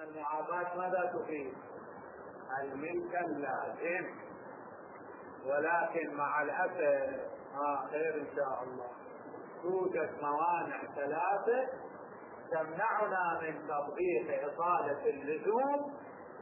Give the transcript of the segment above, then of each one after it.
المعاطاة ماذا تفيد؟ الملك اللازم، ولكن مع الأسف خير إن شاء الله توجد موانع ثلاثة تمنعنا من تطبيق إصالة اللزوم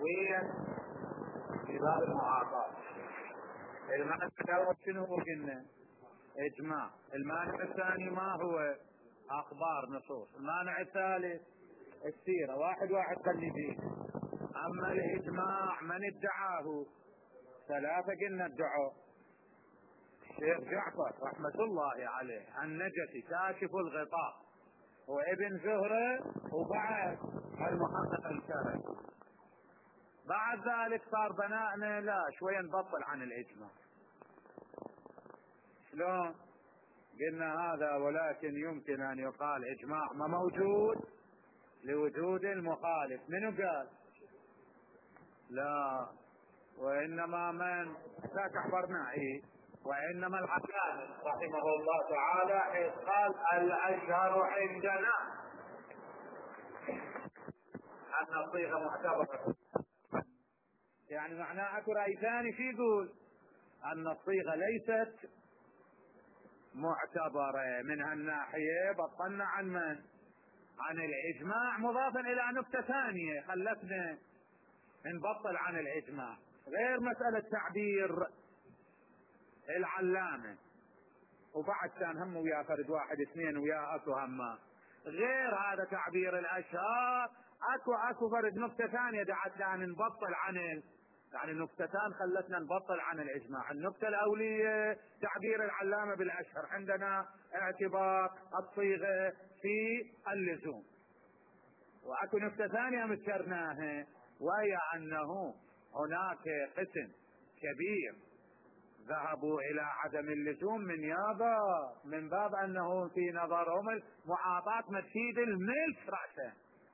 في باب المعاطاة. المانع الأول شنو قلنا؟ إجماع. المانع الثاني ما هو؟ أخبار نصوص. المانع الثالث السيرة. واحد خلي فيه. أما الإجماع من ادعاه؟ ثلاثة قلنا ادعوا: الشيخ جعفر رحمة الله عليه النجفي كاشف الغطاء، وابن زهرة، وبعد المحقق الشرعي. بعد ذلك صار بناءنا لا شوية نبطل عن الإجماع. شلون؟ قلنا هذا ولكن يمكن أن يقال إجماع ما موجود لوجود المخالف. منو قال؟ لا، وإنما من لا تحضرنا وإنما الحكام رحمه الله تعالى حيث قال الأشهر عندنا أن الصيغة معتبرة. يعني معناه أكو رأي ثاني في يقول أن الصيغة ليست معتبرة. من هالناحية بطلنا عن من؟ عن الإجماع، مضافا إلى نكتة ثانية خلتنا نبطل عن الإجماع، غير مسألة تعبير العلامة. وبعد كان هم ويا فرد واحد اثنين ويا اكو هما غير هذا تعبير الاشهار. اكو فرد نكتة ثانية دعتنا نبطل عن يعني نكتتان خلتنا نبطل عن الإجماع. النكتة الأولية تعبير العلامة بالأشهر، عندنا اعتبار الصيغة في اللزوم. وأكو نكتة ثانية مذكرناها، وهي أنه هناك قسم كبير ذهبوا إلى عدم اللزوم من باب أنه في نظرهم المعاطاة مفيد الملك رأسا،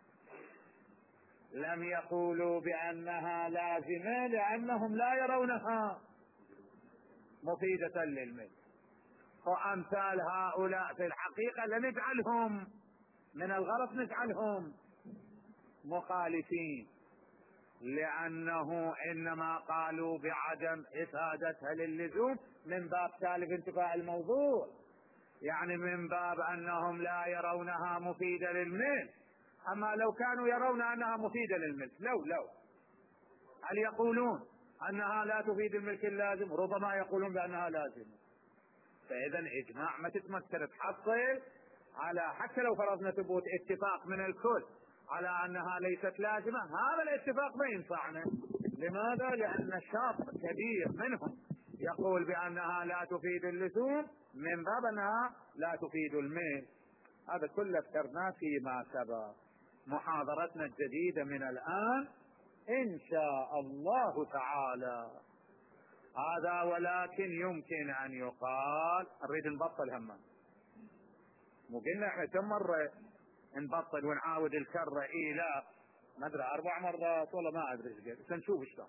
لم يقولوا بأنها لازمة لأنهم لا يرونها مفيدة للملك. وأمثال هؤلاء في الحقيقة لنجعلهم من الغلط نجعلهم مخالفين، لأنه إنما قالوا بعدم إفادتها للزوم من باب سالب انتفاء الموضوع، يعني من باب أنهم لا يرونها مفيدة للملك. أما لو كانوا يرون أنها مفيدة للملك لو هل يقولون أنها لا تفيد الملك اللازم؟ ربما يقولون بأنها لازمة. فإذا إجماع ما تتمثل تحصل على، حتى لو فرضنا ثبوت اتفاق من الكل على أنها ليست لازمة، هذا الاتفاق ما ينفعنا. لماذا؟ لأن شرط كبير منهم يقول بأنها لا تفيد اللزوم من باب أنها لا تفيد الملك. هذا كله ذكرناه فيما سبق. محاضرتنا الجديدة من الآن إن شاء الله تعالى هذا، ولكن يمكن أن يقال نريد نبطل هما. مو قلنا احنا كم مرة نبطل ونعاود الكرة؟ لا ما ادري 4 مرات والله ما ادري ايش قد، سنشوف ايش.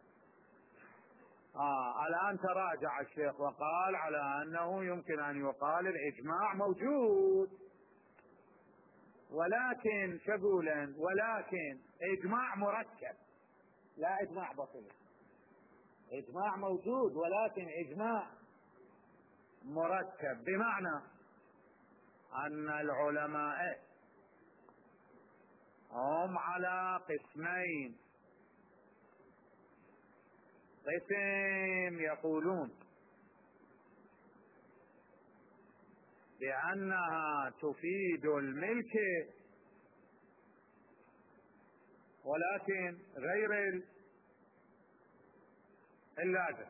الان تراجع الشيخ وقال على انه يمكن ان يقال الاجماع موجود، ولكن شغولا، ولكن اجماع مركب لا اجماع بسيط. اجماع موجود ولكن اجماع مركب، بمعنى ان العلماء هم على قسمين. قسم يقولون بأنها تفيد الملك ولكن غير اللازم،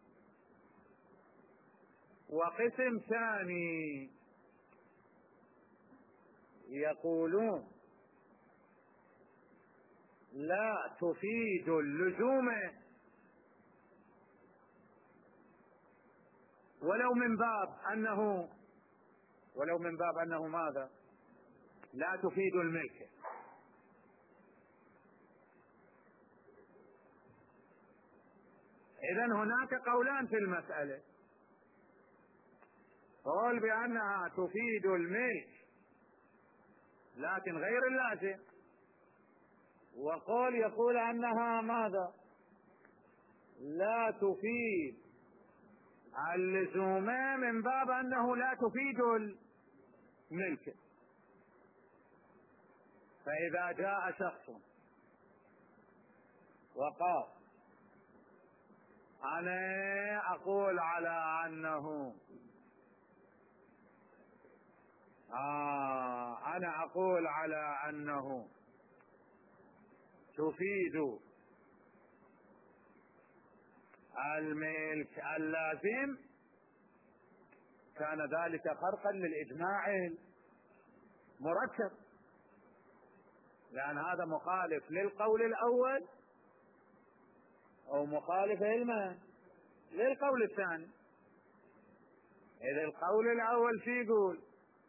وقسم ثاني يقولون لا تفيد اللزوم ولو من باب أنه ماذا؟ لا تفيد الملك. إذن هناك قولان في المسألة، قول بأنها تفيد الملك لكن غير اللازم، وقول يقول أنها ماذا؟ لا تفيد اللزوم من باب أنه لا تفيد الملك. فإذا جاء شخص وقال أنا أقول على أنه أنا أقول على أنه تفيد الملك اللازم، كان ذلك خرقا للإجماع المركب، لأن هذا مخالف للقول الأول أو مخالف للقول الثاني. إذا القول الأول فيه يقول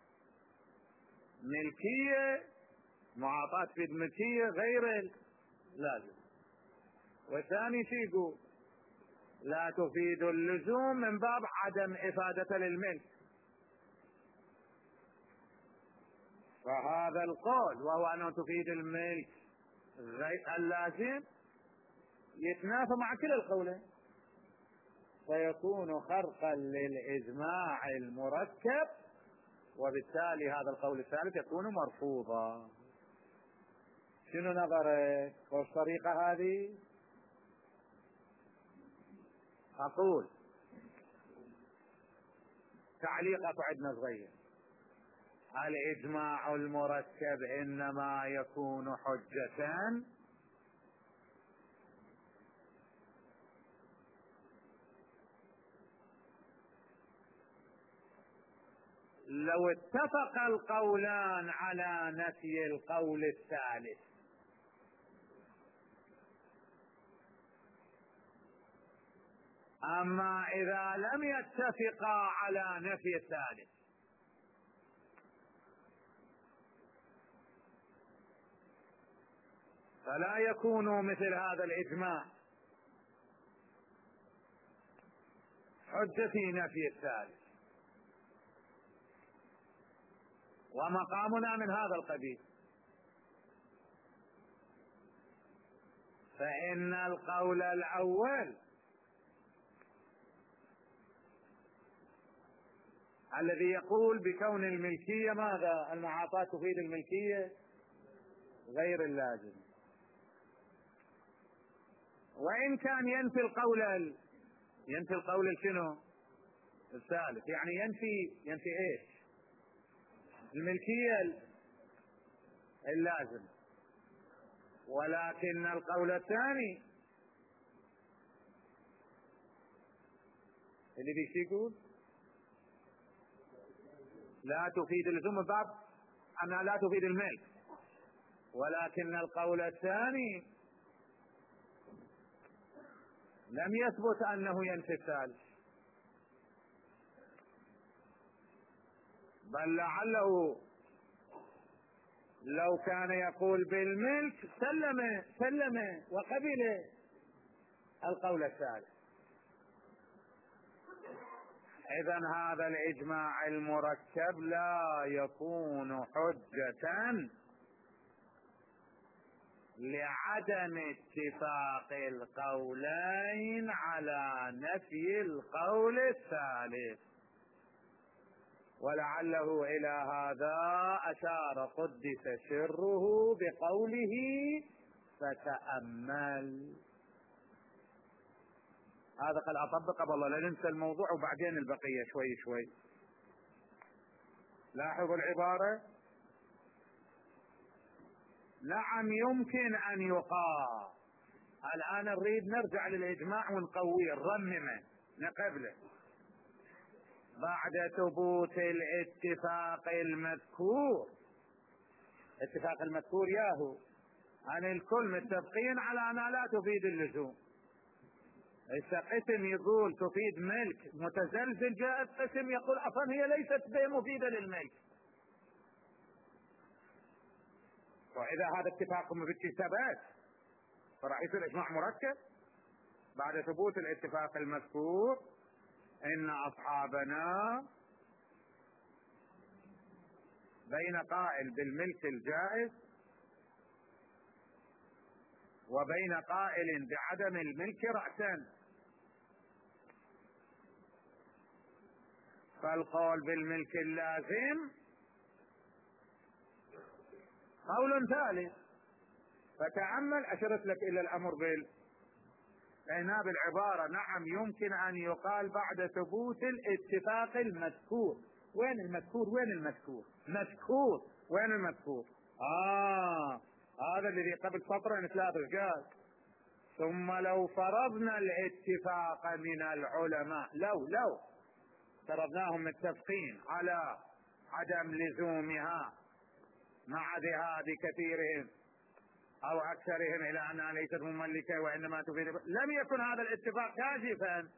ملكية معاطاة في الملكية غير اللازم، والثاني فيه يقول لا تفيد اللزوم من باب عدم إفادة للملك. فهذا القول وهو أنه تفيد الملك غير اللازم يتنافى مع كلا القولين، فيكون خرقا للإجماع المركب، وبالتالي هذا القول الثالث يكون مرفوضا. شنو نظرك والطريقة هذه؟ أقول تعليق عندنا صغير: الإجماع المركب إنما يكون حجة لو اتفق القولان على نفي القول الثالث. أما إذا لم يتفقا على نفي الثالث فلا يكون مثل هذا الإجماع حجة في نفي الثالث، ومقامنا من هذا القبيل. فإن القول الأول الذي يقول بكون الملكية ماذا؟ المعاطاة تفيد الملكية غير اللازم، وإن كان ينفي القول شنو؟ الثالث، يعني ينفي ايش؟ الملكية اللازم. ولكن القول الثاني اللي بيش يقول لا تفيد اللزوم باب أنها لا تفيد الملك، ولكن القول الثاني لم يثبت أنه ينفي الثالث، بل لعله لو كان يقول بالملك سلم وقبل القول الثالث. إذن هذا الإجماع المركب لا يكون حجة لعدم اتفاق القولين على نفي القول الثالث. ولعله إلى هذا أشار قدس سره بقوله فتأمل. هذا قد أطبق قبل الله، لا ننسى الموضوع وبعدين البقية شوي شوي. لاحظوا العبارة: نعم يمكن أن يقال. الآن نريد نرجع للإجماع ونقويه نرممه نقبله بعد ثبوت الاتفاق المذكور. اتفاق المذكور ياهو أن الكل متفقين على أنها لا تفيد اللزوم. قسم يقول تفيد ملك متزلزل، جاء قسم يقول أصلا هي ليست مفيدة للملك. وإذا هذا اتفاقهم بالثبات فراح يصير إجماع مركب بعد ثبوت الاتفاق المذكور. إن أصحابنا بين قائل بالملك الجائز وبين قائل بعدم الملك رأسا. فالقول بالملك اللازم قول ثالث. فتأمل، أشرت لك إلى الأمر بالعناء بالعبارة. نعم يمكن أن يقال بعد ثبوت الاتفاق المذكور. وين المذكور؟ وين المذكور؟ مذكور، وين المذكور؟ هذا الذي قبل سطرين ثلاثة قال ثم لو فرضنا الاتفاق من العلماء، لو فرضناهم متفقين على عدم لزومها مع ذهاب كثيرهم او اكثرهم الى انها ليست مملكه وانما تفيد، لم يكن هذا الاتفاق كاشفا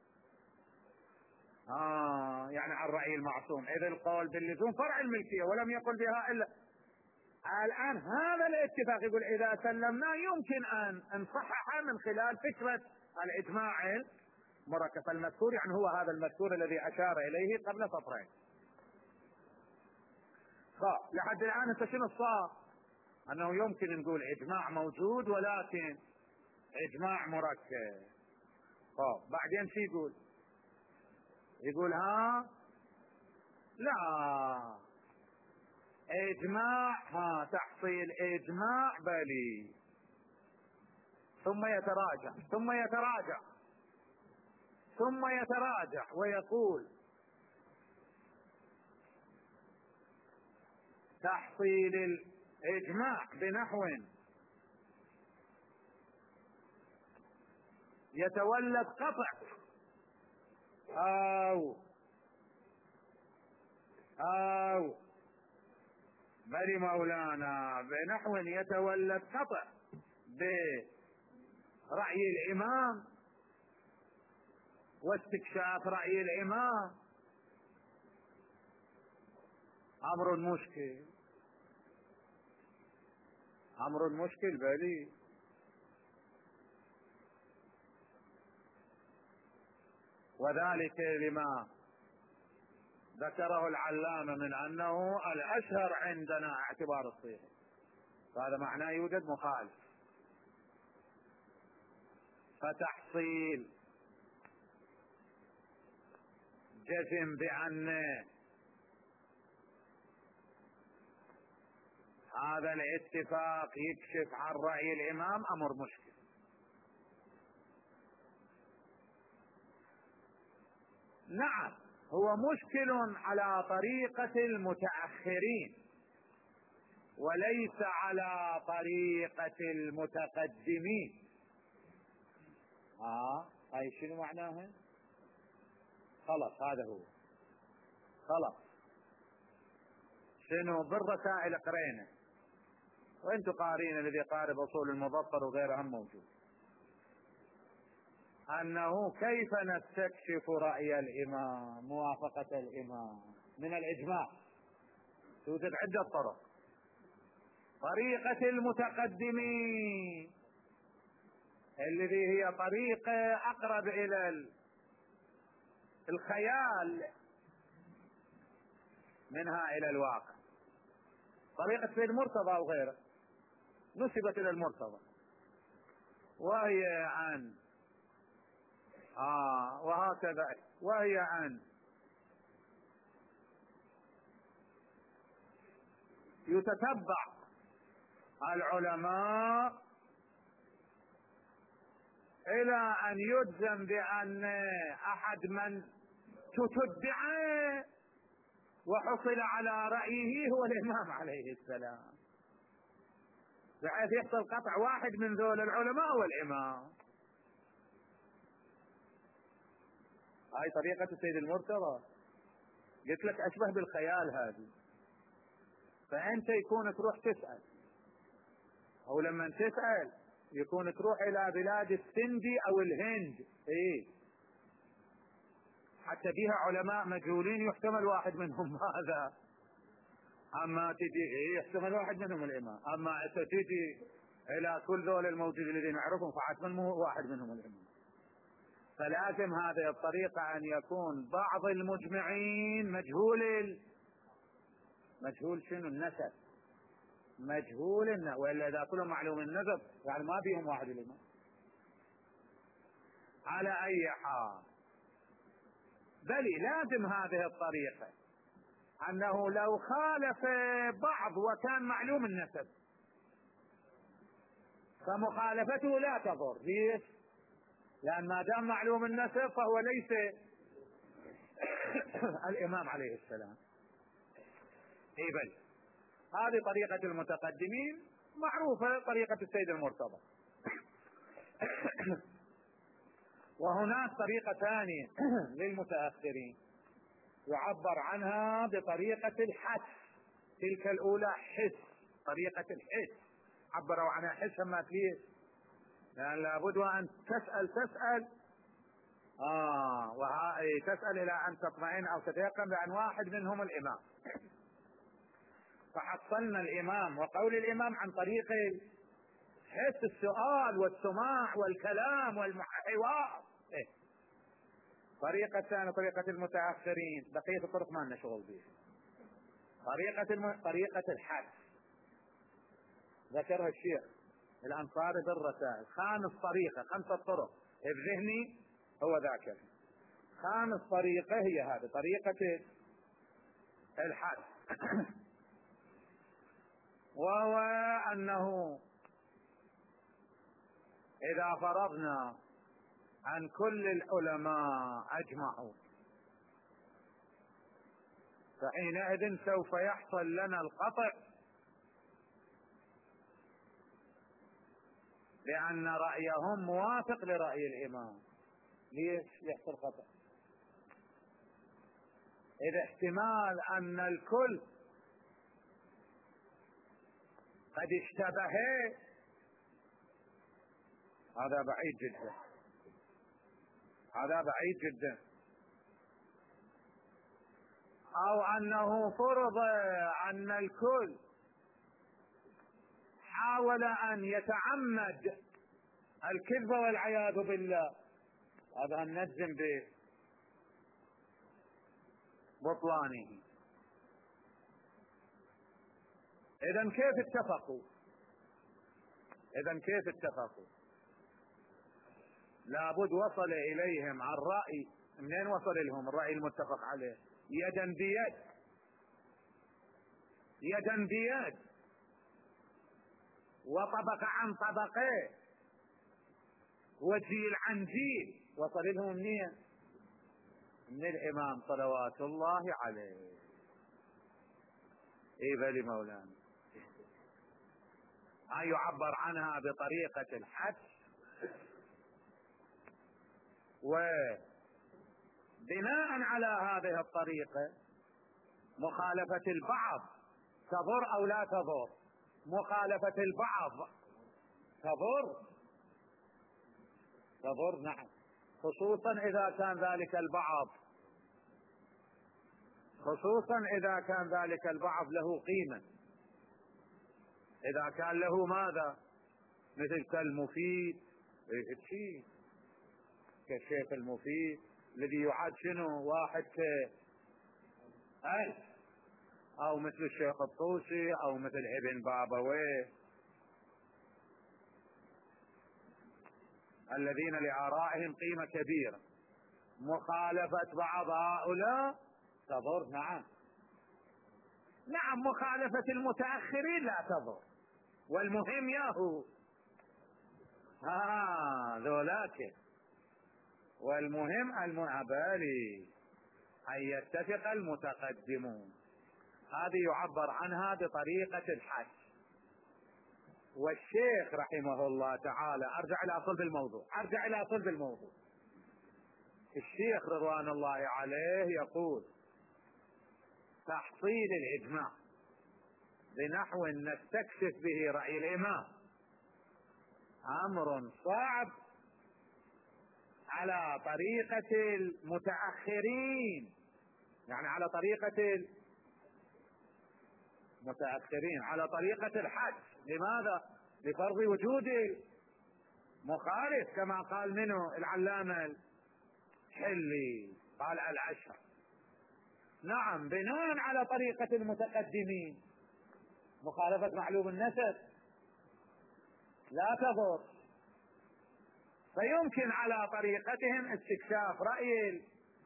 يعني عن رأي المعصوم، اذ القول باللزوم فرع الملكيه ولم يقل بها الا الان. هذا الاتفاق يقول اذا سلمنا يمكن ان نصحح من خلال فكره الاجماع المركب. فالمذكور يعني هو هذا المذكور الذي اشار اليه قبل سطرين. لحد الان انت شنو صار؟ انه يمكن نقول اجماع موجود ولكن اجماع مركب. بعدين شو يقول لا اجماع تحصيل اجماع بلي، ثم يتراجع ويقول تحصيل الاجماع بنحو يتولد قطع او بل مولانا بنحو يتولد قطع برأي الامام واستكشاف رأي الامام امر مشكل بلي. وذلك لما ذكره العلامة من انه الاشهر عندنا اعتبار الصيغة، فهذا معناه يوجد مخالف. فتحصيل جزم بان هذا الاتفاق يكشف عن رأي الامام امر مشكل. نعم هو مشكل على طريقة المتأخرين وليس على طريقة المتقدمين. هاي شنو معناها؟ خلص هذا هو خلص. شنو بالرسائل قرينا وانتم قارين، الذي قارئ اصول المظفر وغيرها موجود، انه كيف نستكشف رأي الامام موافقة الامام من الاجماع. توجد عدة طرق. طريقة المتقدمين الذي هي طريقة اقرب الى الخيال منها الى الواقع. طريقة سيد المرتضى وغيره نسبت الى المرتضى، وهي عن وهكذا، وهي عن يتتبع العلماء الى ان يجزم بان احد من تتبعه وحصل على رأيه هو الامام عليه السلام، بحيث يحصل قطع واحد من ذول العلماء والامام. هاي طريقة السيد المرتضى، قلت لك اشبه بالخيال هذه. فانت يكون تروح تسأل، او لما تسأل يكون تروح الى بلاد السندي او الهند، حتى بها علماء مجهولين يحتمل واحد منهم هذا. اما تجي يحتمل واحد منهم الامام، اما تجي الى كل ذول الموجودين الذين نعرفهم فحتما مو واحد منهم الامام. فلازم هذه الطريقة ان يكون بعض المجمعين مجهول شنو النسب، مجهول، وإلا إذا كلهم معلوم النسب يعني ما بيهم واحد الإمام. على أي حال بل لازم هذه الطريقة، أنه لو خالف بعض وكان معلوم النسب فمخالفته لا تضر. ليش؟ لأن ما دام معلوم النسب فهو ليس الإمام عليه السلام. بل هذه طريقة المتقدمين معروفة، طريقة السيد المرتضى. وهناك طريقة ثانية للمتأخرين يعبر عنها بطريقة الحث. تلك الأولى حث، طريقة الحث عبروا عنها حث. ما ليش؟ لأن لابد أن تسأل تسأل إلى أن تطمئن أو تتيقن بأن واحد منهم الإمام. فحصلنا الإمام وقول الإمام عن طريق حث السؤال والسماع والكلام والحوار. طريقة ثانية طريقة المتأخرين، بقية الطرق ما لنا شغل بها. طريقة الحث ذكرها الشيخ الأنصاري بالرسائل. خمسة طرق بذهني هو ذاكر. خامس طريقة هي هذه طريقة الحث، وهو أنه إذا فرضنا عن كل العلماء أجمعوا فحينئذ سوف يحصل لنا القطع، لأن رأيهم موافق لرأي الإمام. ليش يحصل قطع؟ إذا احتمال أن الكل قد اشتبه، هذا بعيد جدا، هذا بعيد جدا. أو أنه فرض أن الكل حاول أن يتعمد الكذب والعياذ بالله، هذا نجزم ببطلانه. إذن كيف اتفقوا؟ لابد وصل إليهم عن رأي. منين وصل لهم الرأي المتفق عليه؟ يدا بيد وطبق عن طبقه وجيل عن جيل. وصل لهم منين؟ من الإمام صلوات الله عليه. بل مولانا يعبر عنها بطريقة الحث، وبناء على هذه الطريقة مخالفة البعض تضر أو لا تضر؟ مخالفة البعض تضر نعم، خصوصا إذا كان ذلك البعض له قيمة. إذا كان له ماذا؟ مثل كالمفيد، كالشيخ المفيد الذي يعاد شنو واحد أو مثل الشيخ الطوسي أو مثل ابن بابويه، الذين لآرائهم قيمة كبيرة. مخالفة بعض هؤلاء تضر. نعم مخالفة المتأخرين لا تضر. والمهم ياهو ذولاك، والمهم المعبالي أن يتفق المتقدمون. هذه يعبر عنها بطريقة الحث. والشيخ رحمه الله تعالى، أرجع إلى صلب الموضوع. الشيخ رضوان الله عليه يقول تحصيل الإجماع بنحو نستكشف به رأي الإمام أمر صعب على طريقة المتأخرين، يعني على طريقة المتأخرين، على طريقة الحج. لماذا؟ لفرض وجود مخالف، كما قال منه العلامة الحلي، قال العشر. نعم بناء على طريقة المتقدمين مخالفة معلوم النسب لا تضر، فيمكن على طريقتهم استكشاف رأي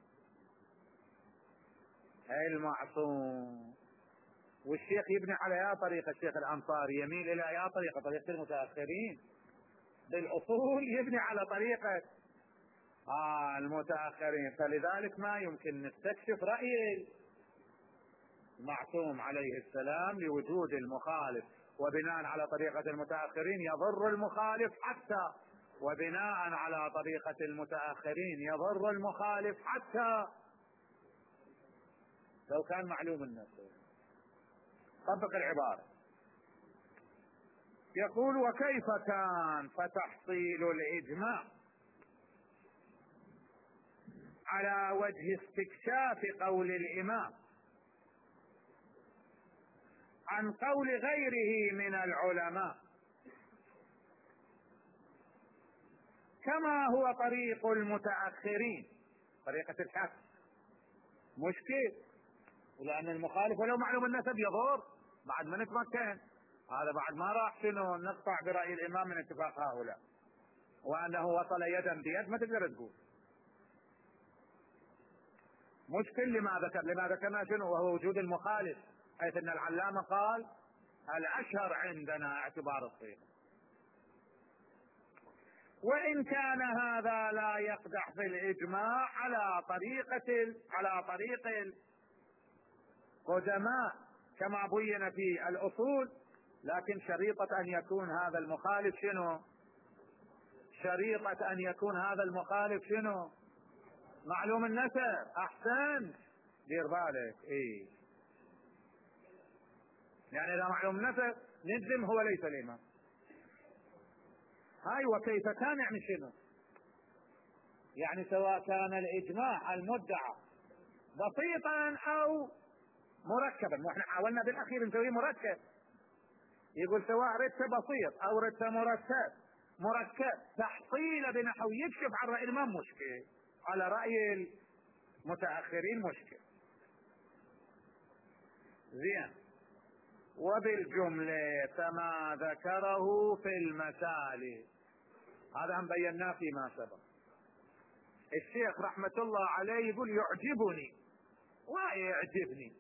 المعصوم. والشيخ يبني على يا طريقة الشيخ الأنصاري، يميل إلى يا طريقة المتأخرين بالأصول، يبني على طريقة المتأخرين. فلذلك ما يمكن نستكشف رأي المعصوم عليه السلام لوجود المخالف، وبناء على طريقة المتأخرين يضر المخالف حتى، وبناء على طريقة المتأخرين يضر المخالف حتى لو كان معلوم النسب. طبق العبارة. يقول وكيف كان فتحصيل الإجماع على وجه استكشاف قول الإمام عن قول غيره من العلماء كما هو طريق المتأخرين، طريقة الحق مشكل، لأن المخالف ولو معلوم النسب يضر بعد ما نتمكن، هذا بعد ما راح شنو نقطع برأي الإمام من اتفاق هؤلاء، وأنه وصل يدا بيد ما تقدر تقول مشكل. لما ذكرنا شنو وهو وجود المخالف، حيث أن العلامة قال الأشهر عندنا اعتبار الصيغة. وإن كان هذا لا يقدح في الإجماع على طريق القدماء كما بين في الأصول، لكن شريطة أن يكون هذا المخالف شنو معلوم النسب. أحسن، دير بالك. يعني إذا معلوم النسب نجزم هو ليس الإمام. هاي وكيف كان يعني شنو؟ يعني سواء كان الإجماع المدعى بسيطا أو مركبا، واحنا حاولنا بالأخير نسويه مركب. يقول سواء ردت بسيط أو ردت مركب تحصيل بنحو يكشف عن رأي الإمام مشكل، على رأي المتأخرين مشكل. زين. وبالجملة فما ذكره في المسائل، هذا هم بيناه فيما سبق. الشيخ رحمة الله عليه يقول يعجبني ويعجبني.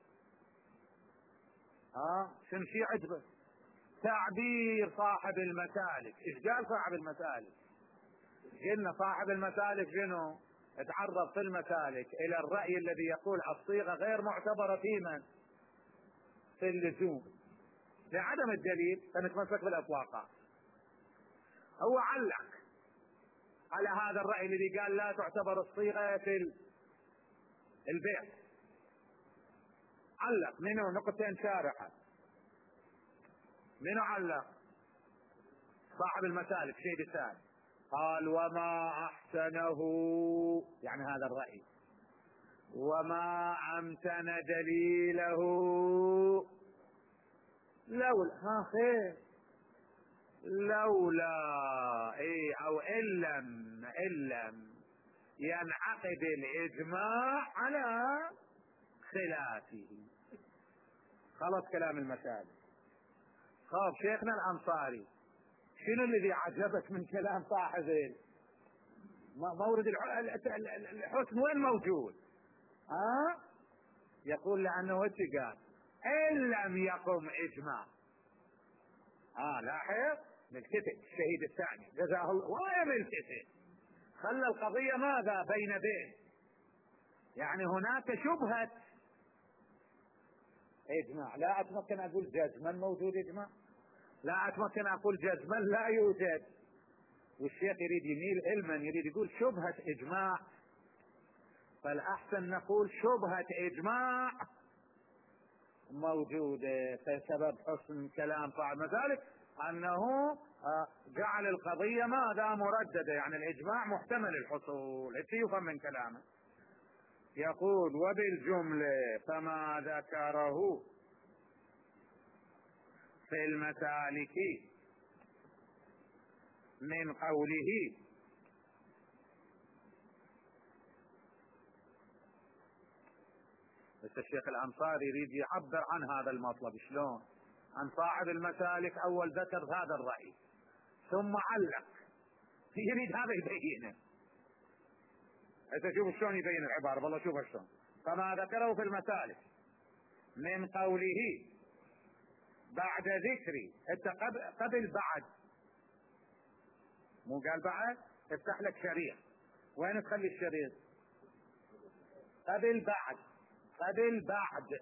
شنو شي عجبه؟ تعبير صاحب المسالك. ايش قال صاحب المسالك؟ قلنا صاحب المسالك شنو؟ اتعرض في المسالك الى الرأي الذي يقول الصيغة غير معتبرة في اللزوم لعدم الدليل، فنتمسك بالاطلاقات. هو علق على هذا الرأي الذي قال لا تعتبر الصيغة في البيع، علق منه نقطتين شارحة. منه علق؟ صاحب المسالك شيء ثاني. قال وما احسنه، يعني هذا الرأي، وما امتن دليله لولا او ان لم ينعقد الاجماع على خلافه. خلص كلام المسالك. خاف شيخنا الأنصاري شنو الذي عجبك من كلام صاحب مورد الحسن وين موجود؟ يقول لأنه وش قال؟ إن لم يقم إجماع. لاحظ ملتفت الشهيد الثاني جزاه الله، وين ملتفت؟ خلى القضية ماذا بين يعني هناك شبهة إجماع. لا أتمكن أقول جزما موجود إجماع، لا أتمكن أقول جزما لا يوجد. والشيخ يريد يميل علما، يريد يقول شبهة إجماع، فالأحسن نقول شبهة إجماع موجودة. فسبب حسن كلام صاحب ذلك أنه جعل القضية ماذا مرددة، يعني الإجماع محتمل الحصول. يفهم من كلامه. يقول وبالجملة فما ذكره في المسالك من قوله بس الشيخ الأنصاري يريد يعبر عن هذا المطلب. شلون؟ عن صاحب المسالك أول ذكر هذا الرأي ثم علق، يريد هذا يبينه. انت شوف شلون يبين العبارة، والله شوف شلون. فما ذكره في المسالك من قوله بعد ذكري، انت قبل بعد، مو قال بعد؟ افتح لك شريط، وين تخلي الشريط؟ قبل بعد، قبل بعد.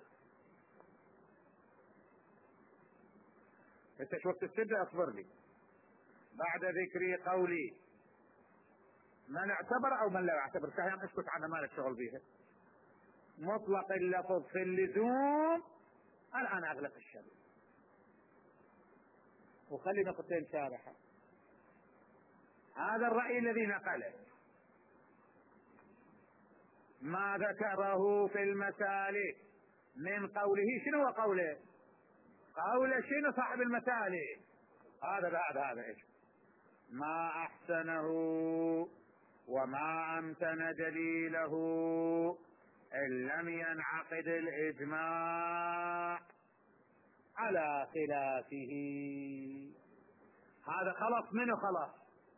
انت شو وقت تبدا اصبر لي. بعد ذكري قولي من اعتبر او من لا يعتبر، كان اسكت عنها ما لك شغل بيها. مطلق اللفظ في اللزوم. الان اغلق الشريط وخلي نقطتين شارحة. هذا الرأي الذي نقله ما ذكره في المسالك من قوله، شنو هو قوله؟ قوله شنو صاحب المسالك؟ هذا ايش؟ ما احسنه وما امتن دليله ان لم ينعقد الاجماع على خلافه. هذا خلص منه، خلاص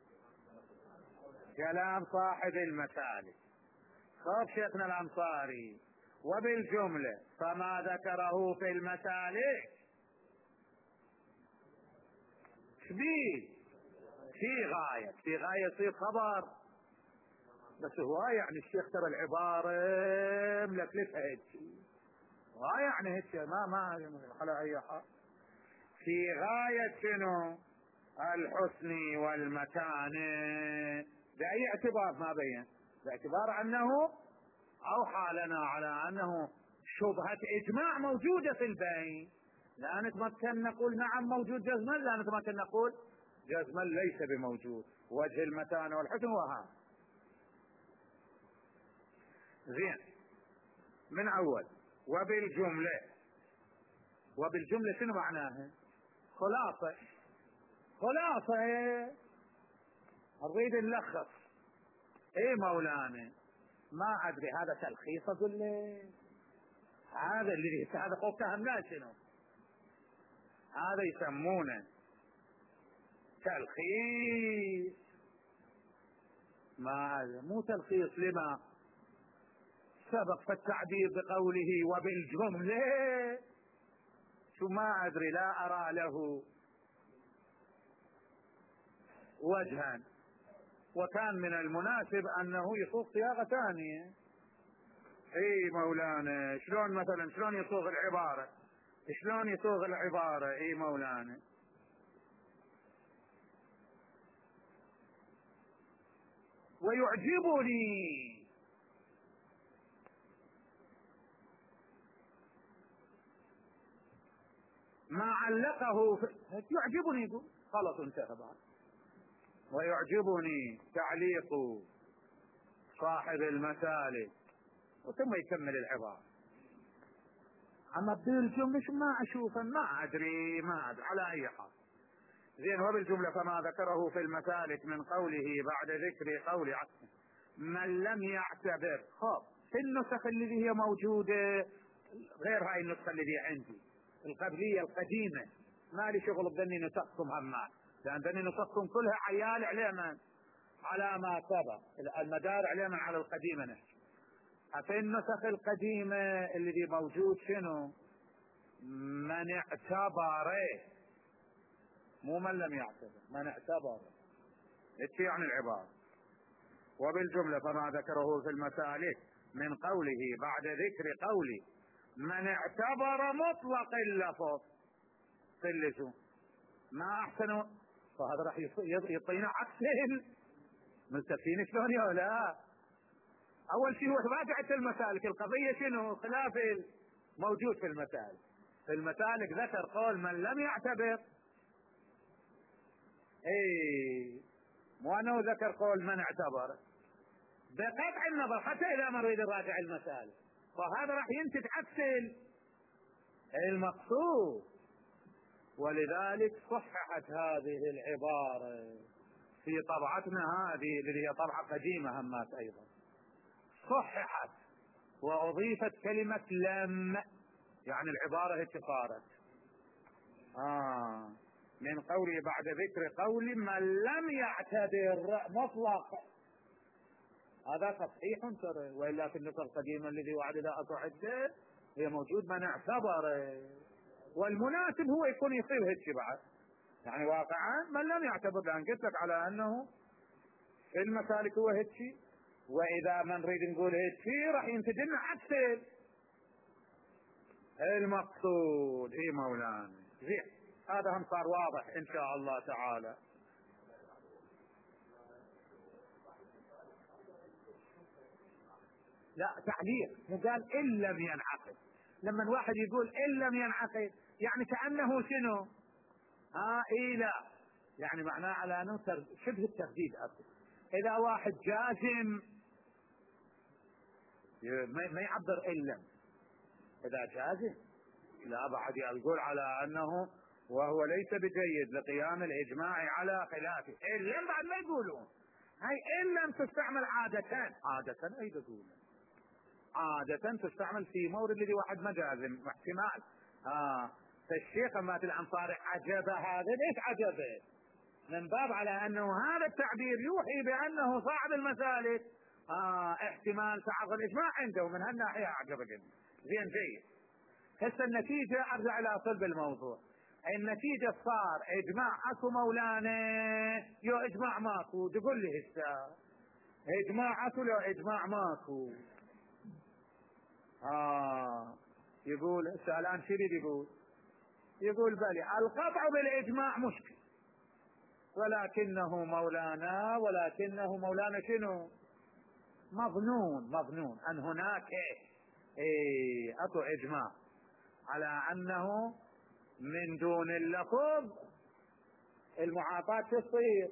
كلام صاحب المسالك. خاف شيخنا الأنصاري وبالجملة فما ذكره في المسالك شبيه في غاية يصير خبر، بس هو يعني الشيخ ترى العبارة ملفلفها هيك، يعني هيك ما على اي حال. في غاية شنو؟ الحسن والمتانة. بأي اعتبار؟ ما بين، باعتبار انه اوحى لنا على انه شبهة اجماع موجودة في البين. لا نتمكن نقول نعم موجود جزما، لا نتمكن نقول جزما ليس بموجود. وجه المتانة والحسن وها زين. من اول وبالجملة شنو معناها؟ خلاصة نريد نلخص. ايه مولانا ما ادري هذا تلخيص اقول لك، هذا اللي هذا فوق فهمناه شنو؟ هذا يسمونه تلخيص. ما هذا مو تلخيص لما سبق في التعبير بقوله وبالجملة. شو ما ادري، لا ارى له وجها، وكان من المناسب انه يصوغ صياغة ثانية. اي مولانا شلون مثلا شلون يصوغ العبارة؟ اي مولانا ويعجبني ما علقه يعجبني، يقول خلص انتهى بعد. ويعجبني تعليق صاحب المسالك، وثم يكمل العبارة. اما بالجملة ما اشوفه، ما ادري على اي حال. زين. وبالجملة فما ذكره في المسالك من قوله بعد ذكر قول من لم يعتبر. في النسخ اللي هي موجودة غير هاي النسخة اللي عندي القبلية القديمة، ما لي شغل بذني نسخكم هما، لان ذني نسخكم كلها عيال علينا على ما سبق، المدار علينا على القديمة نحكي. في النسخ القديمة اللي موجود شنو؟ من اعتبر، مو من لم يعتبر، من اعتبر. ايش يعني العبارة؟ وبالجملة فما ذكره في المسالك من قوله بعد ذكر قوله من اعتبر مطلق اللفظ في اللزوم ما احسن. فهذا راح يعطينا عكسين ملتفين شلون يا لا. اول شيء هو راجعة المسالك، القضية شنو؟ خلاف موجود في المسالك. في المسالك ذكر قول من لم يعتبر، مو انه ذكر قول من اعتبر، بقطع النظر حتى اذا ما نريد نراجع المسالك، فهذا راح ينتج عكس المقصود. ولذلك صححت هذه العبارة في طبعتنا هذه اللي هي طبعة قديمة همات ايضا، صححت واضيفت كلمة لم، يعني العبارة هيك صارت من قوله بعد ذكر قول من لم يعتبر مطلق، هذا تصحيح ترى، وإلا في النسخ القديمة الذي وعد لا أكو عدة هي موجود من اعتبر، والمناسب هو يكون يصير هيك بعد، يعني واقعا من لم يعتبر، لأن قلت لك على أنه في المسالك هو هيك، وإذا ما نريد نقول هيك راح ينتج لنا عكس المقصود. اي مولانا زين، هذا هم صار واضح ان شاء الله تعالى. لا تعليق، مو قال ان لم ينعقد. لما الواحد يقول ان لم ينعقد يعني كأنه شنو؟ اي لا، يعني معناه على انه شبه الترديد اصلا. اذا واحد جازم ما يعبر ان لم، اذا جازم لا بعد يقول على انه وهو ليس بجيد لقيام الاجماع على خلافه. ان لم بعد ما يقولون هاي ان لم تستعمل عادة اي تقول عادة تستعمل في مورد الذي واحد مجازم احتمال. فالشيخ مات الانصاري عجبه، هذا ليش عجبه؟ من باب على انه هذا التعبير يوحي بانه صاحب المسالك احتمال تعرض الاجماع عنده، ومن هالناحية عجبه جدا. زين جيد. هسه النتيجة ارجع الى صلب الموضوع. النتيجة صار اجماع اكو مولانا، يو اجماع ماكو، تقول لي هسه اجماع اكو لو اجماع ماكو. يقول هسه الان شو يقول بلي القطع بالاجماع مشكل، ولكنه مولانا شنو؟ مظنون ان هناك اكو اجماع على انه من دون اللفظ المعاطاة تصير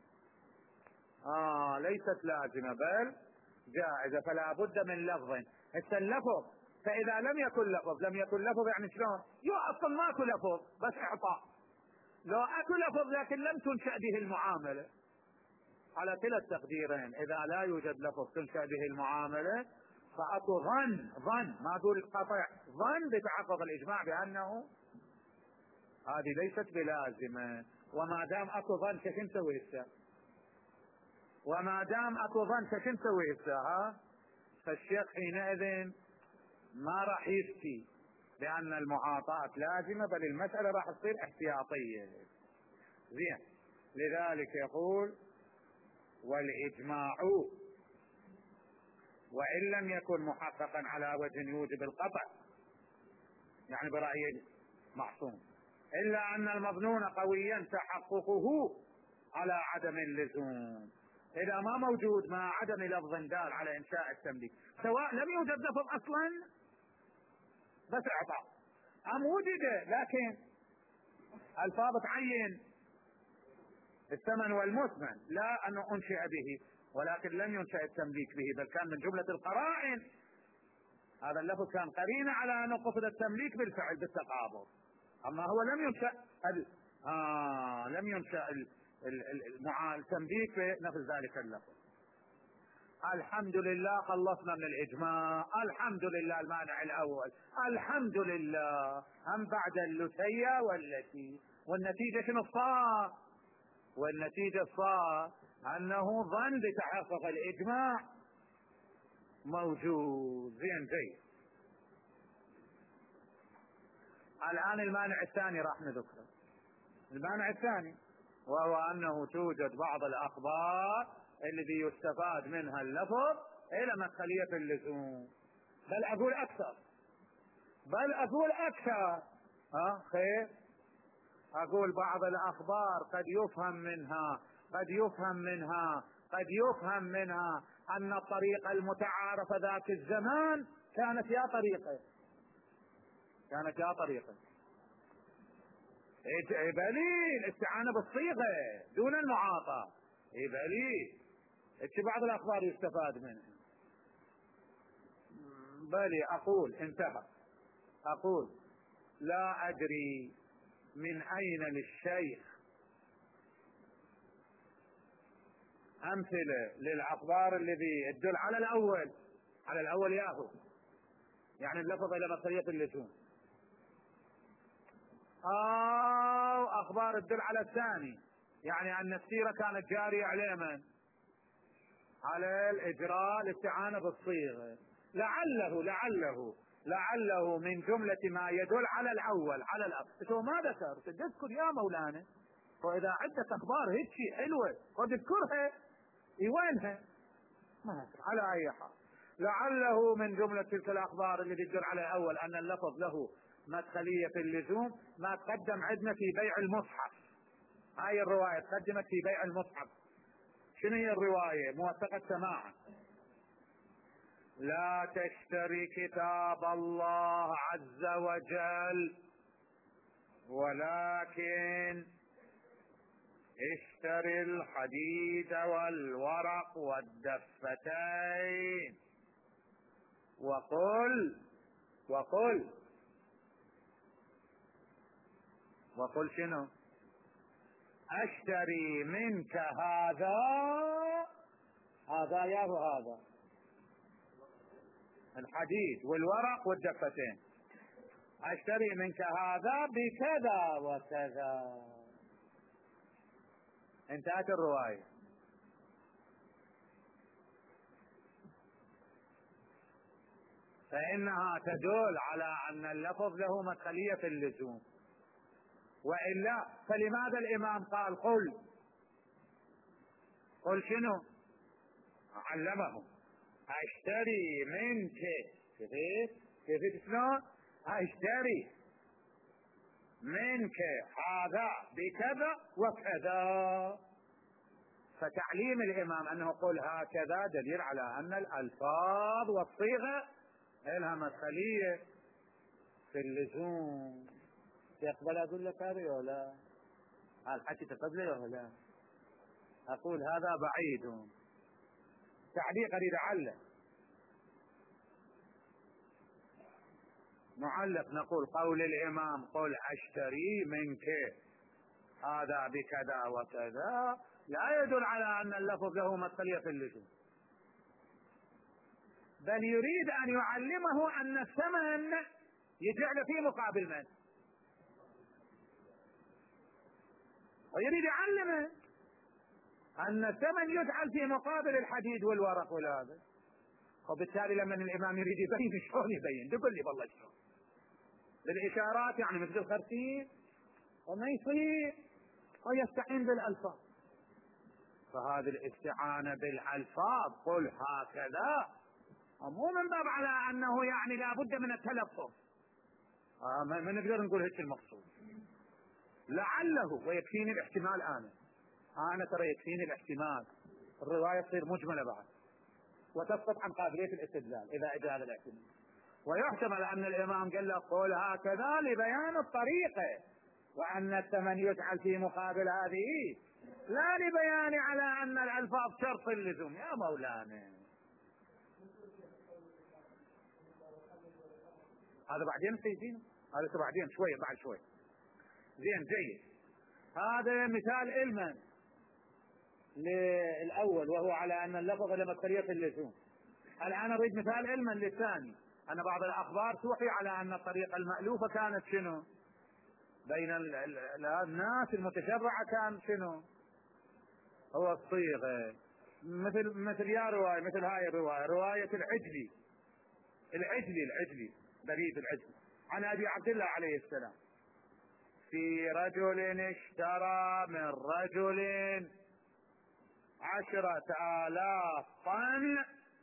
ليست لازمة بل جائزة، فلا بد من لفظ. هسه اللفظ، فإذا لم يكن لفظ يعني شلون؟ اصلا ماكو لفظ بس اعطاء، لو اكو لفظ لكن لم تنشأ به المعاملة، على كلا التقديرين إذا لا يوجد لفظ تنشأ به المعاملة فأكو ظن ما أقول قطع، ظن بتحقق الإجماع بأنه هذه ليست بلازمة. وما دام أكو ظن شو نسوي هسه؟ فالشيخ حينئذ ما راح يفتي بأن المعاطاة لازمة، بل المسألة راح تصير احتياطية. زين، لذلك يقول والإجماع وإن لم يكن محققا على وجه يوجب القطع، يعني برأي معصوم، إلا أن المظنون قويا تحققه على عدم اللزوم. إذا ما موجود مع عدم لفظ دال على إنشاء التمليك، سواء لم يوجد لفظ أصلا بس إعطاء، أم وجد لكن الفاظ تعين الثمن والمثمن، لا أنه أنشئ به ولكن لم ينشأ التمليك به، بل كان من جملة القرائن. هذا اللفظ كان قرينة على أنه قصد التمليك بالفعل بالتقابض، أما هو لم ينشأ التمليك بنفس ذلك اللفظ. الحمد لله خلصنا من الإجماع، الحمد لله المانع الأول، الحمد لله. هم بعد اللثية والنتيجة شنو صار؟ والنتيجة صار أنه ظن بتحقق الإجماع موجود. زين جيد. الآن المانع الثاني راح نذكره. المانع الثاني وهو أنه توجد بعض الأخبار الذي يستفاد منها اللفظ إلى مدخلية اللزوم، بل أقول أكثر خير، أقول بعض الأخبار قد يفهم منها أن الطريقة المتعارفة ذاك الزمان كانت يا طريقة بلي الاستعانة بالصيغة دون المعاطاة، بلي بعض الأخبار يستفاد منها. بلي أقول لا أدري من أين للشيخ أمثلة للأخبار الذي يدل على الأول ياخذ، يعني اللفظ إلى مدخلية اللزوم. أو أخبار تدل على الثاني، يعني أن السيرة كانت جارية على من؟ على الإجراء الاستعانة بالصيغة. لعله من جملة ما يدل على الأول على الأصل. شو ما ذكر تذكر يا مولانا، وإذا عدة أخبار هيك حلوة قد تذكرها وينها؟ ما على أي حال، لعله من جملة تلك الأخبار اللي تدل على الأول أن اللفظ له مدخلية في اللزوم ما تقدم عندنا في بيع المصحف. هاي الرواية تقدمت في بيع المصحف. شنو هي الرواية؟ موثقة سماعا: لا تشتري كتاب الله عز وجل، ولكن اشتري الحديد والورق والدفتين وقل شنو؟ اشتري منك هذا يا هذا الحديد والورق والدفتين، اشتري منك هذا بكذا وكذا. انتهت الرواية. فإنها تدل على أن اللفظ له مدخلية في اللزوم، وإلا فلماذا الإمام قال قل شنو؟ علمهم اشتري منك. كيف شلون؟ اشتري منك هذا بكذا وكذا. فتعليم الإمام أنه قل هكذا دليل على أن الألفاظ والصيغة لها مدخلية في اللزوم. يقبل أقول لك هذا ولا الحكي تقبله ولا؟ أقول هذا بعيد. تعليق أريد أعلق، نعلق نقول قول الإمام قل أشتري منك هذا بكذا وكذا لا يدل على أن اللفظ له مدخلية في اللزوم، بل يريد أن يعلمه أن الثمن يجعل في مقابل من؟ ويريد يعلمه أن الثمن يجعل في مقابل الحديد والورق والهذا. وبالتالي لما الإمام يريد يبين شلون يبين؟ تقول لي والله شلون؟ بالإشارات يعني مثل الخرسين وما يصير، ويستعين بالألفاظ. فهذه الاستعانة بالألفاظ قل هكذا مو من باب على أنه يعني لا بد من التلفظ، ما نقدر نقول هيك المقصود. لعله ويكفيني الاحتمال. أنا ترى يكفيني الاحتمال، الرواية تصير مجملة بعد وتسقط عن قابلية الاستدلال إذا أجى هذا الاحتمال. ويحتمل أن الإمام قال له قول هكذا لبيان الطريقة، وأن الثمن يجعل في مقابل هذه، لا لبيان على أن الألفاظ شرط اللزوم. يا مولانا هذا بعدين سيدين، هذا بعدين شوية بعد شوي. زين جيد. هذا مثال علما للأول وهو على أن اللفظ لمدخلية اللزوم. الآن أريد مثال علما للثاني، أن بعض الأخبار توحي على أن الطريقة المألوفة كانت شنو؟ بين الناس المتشرعة كان شنو؟ هو الصيغة. مثل يا رواية، مثل هاي الرواية، رواية العجلي بريد العجلي عن أبي عبد الله عليه السلام: في رجل اشترى من رجل 10,000 طن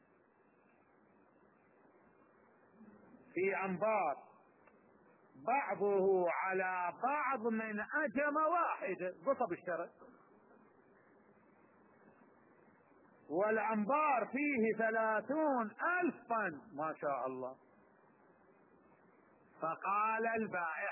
في أنبار بعضه على بعض من أجم واحد، قصب اشترى، والأنبار فيه 30,000 طن ما شاء الله. فقال البائع،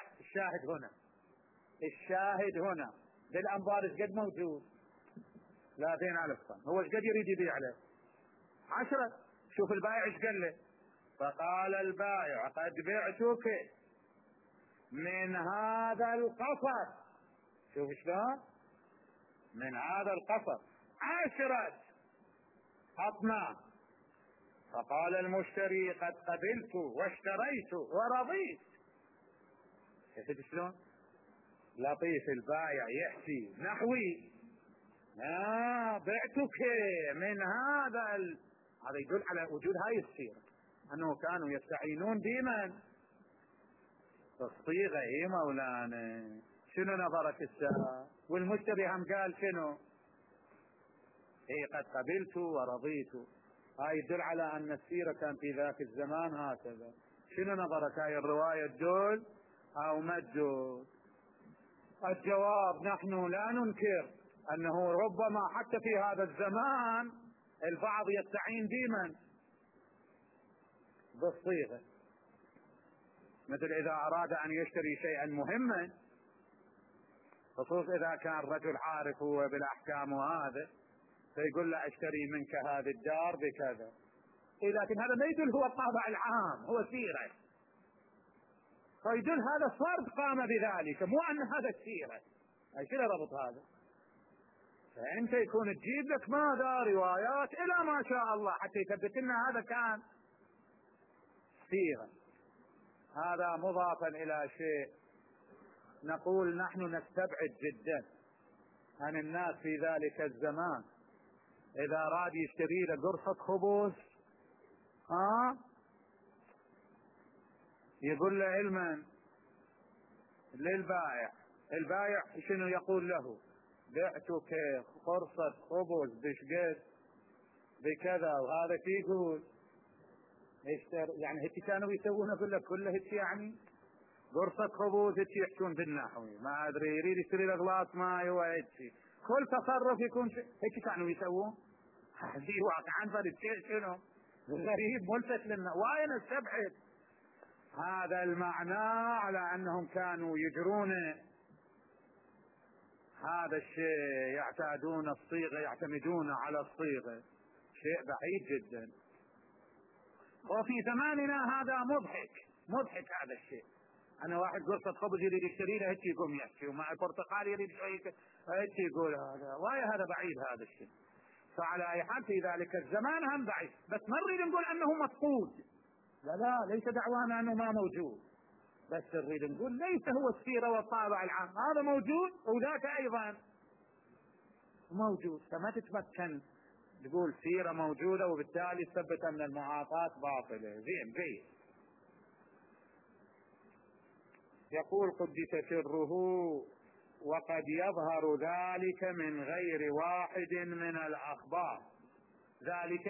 الشاهد هنا بالأنبار ايش قد موجود؟ 30,000 طن. هو ايش قد يريد يبيع له؟ 10. شوف البائع ايش قال له. فقال البائع قد بعتك من هذا القصر، شوف شلون، من هذا القصر 10 أطنان. فقال المشتري قد قبلت واشتريت ورضيت. شفت شلون؟ لطيف البايع يحكي نحوي بعتك من هذا يدل على وجود هاي السيرة، أنه كانوا يستعينون بمن؟ الصيغة. اي مولانا، شنو نظرك الساعة؟ والمشتري هم قال شنو؟ اي قد قبلت ورضيت. هاي يدل على أن السيرة كان في ذاك الزمان هكذا. شنو نظرك؟ هاي الرواية تدل أو ما تدل؟ الجواب نحن لا ننكر أنه ربما حتى في هذا الزمان البعض يستعين بمن؟ بالصيغة. مثل إذا أراد أن يشتري شيئا مهما، خصوص إذا كان رجل عارف هو بالأحكام وهذا، فيقول له اشتري منك هذه الدار بكذا. لكن هذا ما يدل هو الطابع العام، هو سيرة، فيدل هذا فرد قام بذلك، مو أن هذا السيرة. أي شنو ربط هذا؟ فأنت يكون تجيب لك ماذا؟ روايات إلى ما شاء الله حتى يثبت لنا هذا كان سيرة. هذا مضافا إلى شيء نقول نحن نستبعد جدا عن الناس في ذلك الزمان إذا أراد يشتري له قرصة خبز يقول له علما للبائع، البائع شنو يقول له؟ بعتك قرصة خبز بشقد بكذا، وهذا شي يقول يعني هيك كانوا يسوون، اقول لك كله هيك، يعني قرصة خبز هيك يحكون بالنحوي، ما ادري يريد يشتري له غلاس ماي وهيك، كل تصرف يكون هيك كانوا يسوون. هذه واقعا فرد شيء شنو غريب ملفت لنا، وين نستبعد هذا المعنى على انهم كانوا يجرون هذا الشيء، يعتادون الصيغة، يعتمدون على الصيغة، شيء بعيد جدا. وفي زماننا هذا مضحك هذا الشيء. انا واحد قرصة خبز يريد يشتري له هيك يقوم يحكي، ومع البرتقال يريد هيك يقول هذا، هذا بعيد هذا الشيء. فعلى اي حال في ذلك الزمان هم بعيد، بس ما نريد نقول انه مفقود، لا ليس دعوانا انه ما موجود، بس نريد نقول ليس هو السيرة والطابع العام، هذا موجود وذاك ايضا موجود. فما تتمكن تقول سيرة موجودة وبالتالي تثبت ان المعاطاة باطلة. زين. يقول قدس سره: وقد يظهر ذلك من غير واحد من الأخبار. ذلك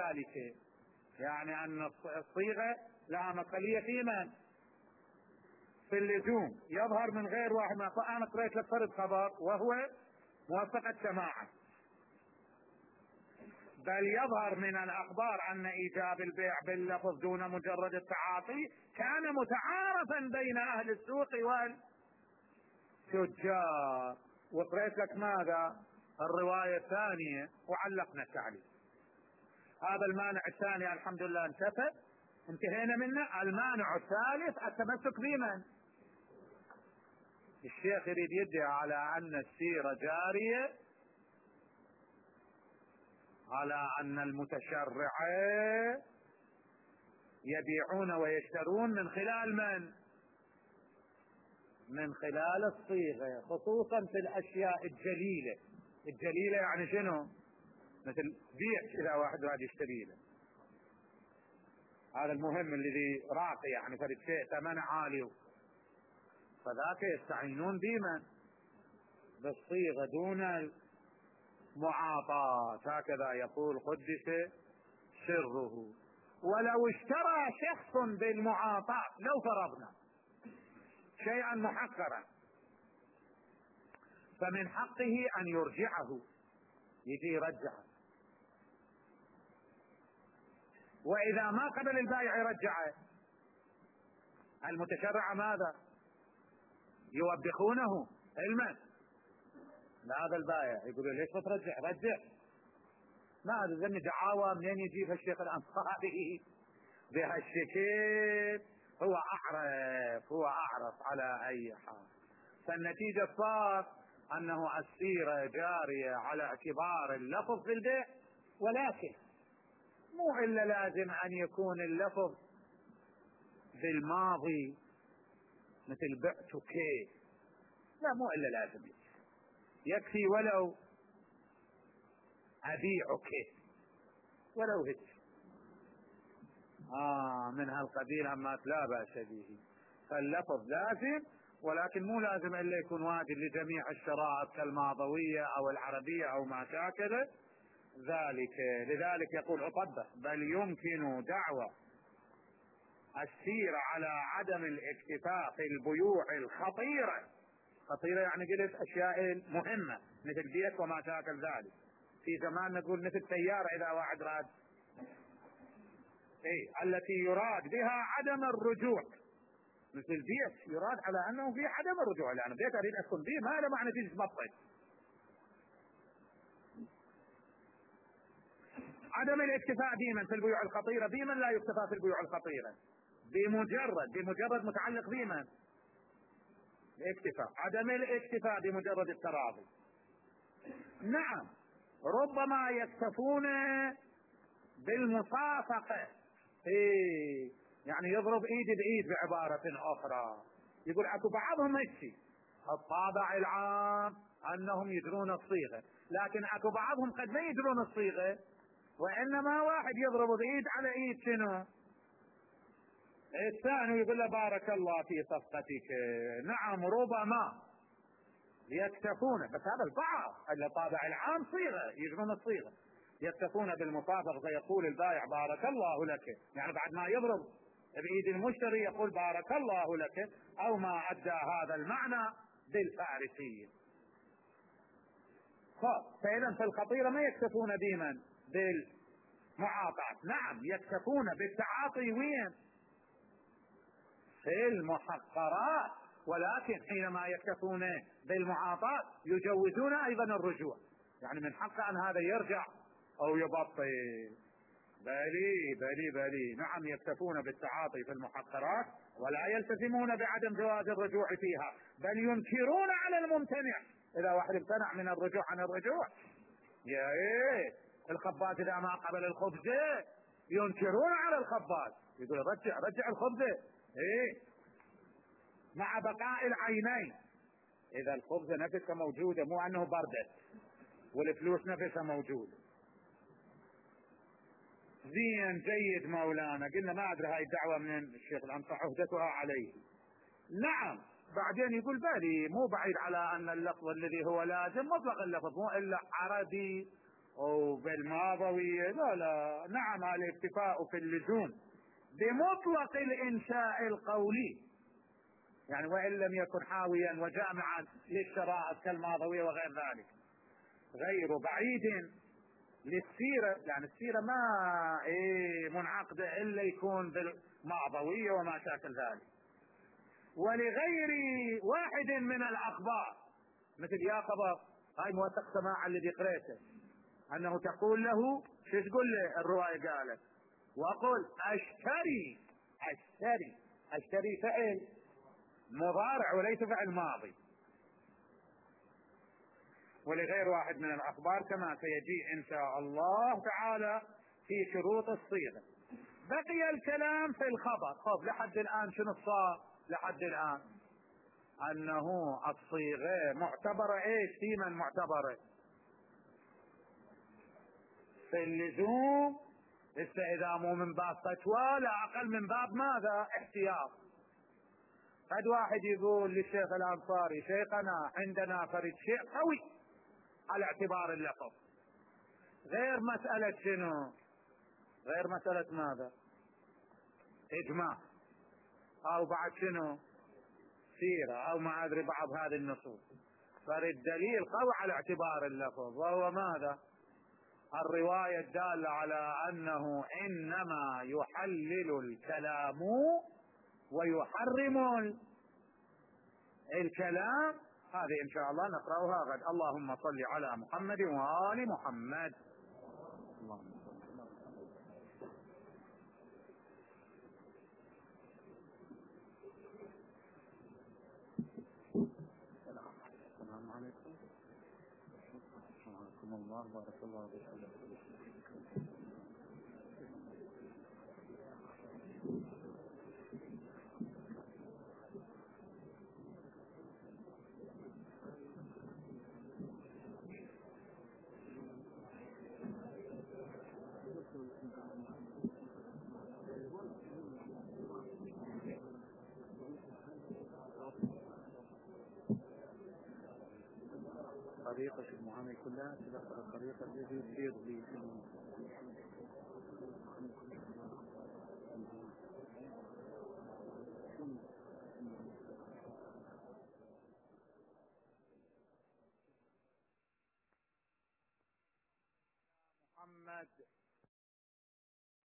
يعني أن الصيغة لها مقالية في من؟ في اللزوم. يظهر من غير واحد من الأخبار. أنا قرأت لك فرد خبر وهو موافقة سماعة، بل يظهر من الأخبار أن إيجاب البيع باللفظ دون مجرد التعاطي كان متعارفا بين أهل السوق والتجار. وقرأت لك ماذا؟ الرواية الثانية وعلقنا التعليق. هذا المانع الثاني الحمد لله انتهينا منه. المانع الثالث التمسك بمن؟ الشيخ يريد يدعي على أن السيرة جارية، على أن المتشرعين يبيعون ويشترون من خلال من؟ من خلال الصيغة، خصوصا في الأشياء الجليلة يعني شنو؟ مثل بيع إذا واحد راد يشتري له، هذا المهم الذي راقي يعني فرد شيء ثمن عالي، فذاك يستعينون بمن؟ بالصيغة دون المعاطاة. هكذا يقول قدس سره. ولو اشترى شخص بالمعاطاة، لو فرضنا شيئا محقرا، فمن حقه أن يرجعه، يجي يرجعه، وإذا ما قبل البائع يرجعه، المتشرع ماذا؟ يوبخونه علما لهذا البائع، يقول ليش بترجع؟ رجع. ما أدري دعاوى منين يجيبها الشيخ الأنصاري بهالشكل، هو أعرف على أي حال. فالنتيجة صار أنه السيرة جارية على اعتبار اللفظ في البيع، ولكن مو إلا لازم أن يكون اللفظ بالماضي، مثل بعتك، لا، مو إلا لازم يكفي ولو أبيعك ولو هيك. من هالقبيل أما لا بأس به. فاللفظ لازم، ولكن مو لازم إلا يكون واجب لجميع الشرائط كالماضوية أو العربية أو ما شاكل ذلك. لذلك يقول أطبق بل يمكن دعوى السيرة على عدم الاكتفاء في البيوع الخطيرة. خطيرة يعني قلت أشياء مهمة مثل بيت وما شاكل ذلك. في زمان نقول مثل سيارة إذا واحد راد التي يراد بها عدم الرجوع، مثل البيت يراد على أنه في عدم الرجوع، لأن بيت أريد أسكن به ما له معنى تجي تبطل. عدم الاكتفاء بمن في البيوع الخطيرة، بمن لا يكتفى في البيوع الخطيرة؟ بمجرد متعلق بمن؟ الاكتفاء. عدم الاكتفاء بمجرد التراضي. نعم، ربما يكتفون بالمصافقة، يعني يضرب ايد بايد بعبارة اخرى. يقول اكو بعضهم هيك الطابع العام انهم يدرون الصيغة، لكن اكو بعضهم قد ما يدرون الصيغة، وانما واحد يضرب بايد على ايد شنو الثاني يقول له بارك الله في صفقتك. نعم، ربما يكتفون، بس هذا البعض الطابع العام صيغة يدرون الصيغة، يكتفون بالمصافقة فيقول البائع بارك الله لك، يعني بعد ما يضرب بإيد المشتري يقول بارك الله لك، أو ما أدى هذا المعنى بالفارسية. فإذا في الخطيرة ما يكتفون بمن؟ بالمعاطاة. نعم، يكتفون بالتعاطي وين؟ في المحقرات، ولكن حينما يكتفون بالمعاطاة يجوزون أيضا الرجوع، يعني من حقه أن هذا يرجع أو يبطل. بلي نعم، يكتفون بالتعاطي في المحقرات ولا يلتزمون بعدم جواز الرجوع فيها، بل ينكرون على الممتنع. إذا واحد امتنع من الرجوع عن الرجوع، يا الخباز إذا ما قبل الخبز ينكرون على الخباز، يقول رجع الخبز مع بقاء العينين. إذا الخبز نفسها موجودة، مو أنه بردت، والفلوس نفسها موجودة. زين جيد مولانا. قلنا ما أدري هاي الدعوة من الشيخ الأنصار عهدتها عليه. نعم. بعدين يقول بالي مو بعيد على أن اللفظ الذي هو لازم مطلق اللفظ، مو إلا عربي أو بالماضوية، لا. نعم، الاكتفاء في اللزوم بمطلق الإنشاء القولي، يعني وإن لم يكن حاويا وجامعا للشرائط كالماضوية وغير ذلك، غير بعيد للسيرة، يعني السيرة ما منعقدة إلا يكون بالماضوية وما شاكل ذلك. ولغير واحد من الأخبار، مثل يا خبر هاي موثق سماع الذي قريته، أنه تقول له شو تقول له الرواية؟ قالت وقل أشتري فعل مضارع وليس فعل ماضي. ولغير واحد من الأخبار كما سيجي إن شاء الله تعالى في شروط الصيغة. بقي الكلام في الخبر. لحد الآن شنو صار؟ لحد الآن أنه الصيغة معتبرة في من معتبرة؟ في اللزوم. إذا مو من باب فتوى لا أقل من باب ماذا؟ احتياط. قد واحد يقول للشيخ الأنصاري شيخنا عندنا فريد شيء قوي على اعتبار اللفظ، غير مسألة شنو؟ غير مسألة ماذا؟ إجماع، أو بعد شنو؟ سيرة، أو ما أدري بعض هذه النصوص. فالدليل قوي على اعتبار اللفظ، وهو ماذا؟ الرواية الدالة على أنه إنما يحلل الكلام ويحرم الكلام. هذه إن شاء الله نقرأها غد. اللهم صل على محمد وآل محمد. اللهم السلام عليكم ورحمة الله بارك الله فيكم. طريقة المعاملة كلها تذكر الطريقة التي يصير لي محمد